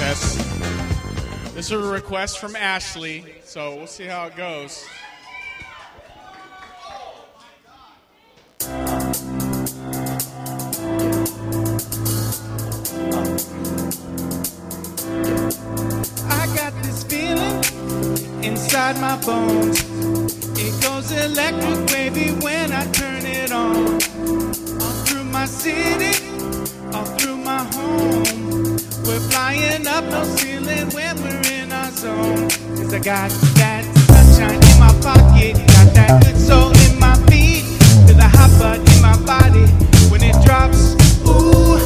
contest. This is a request from Ashley, so we'll see how it goes. I got this feeling inside my bones. It goes electric wavy when I turn it on. All through my city, all through my home. We're flying up no ceiling when we're in our zone. 'Cause I got that sunshine in my pocket, got that good soul in my feet, feel the hot blood in my body when it drops. Ooh.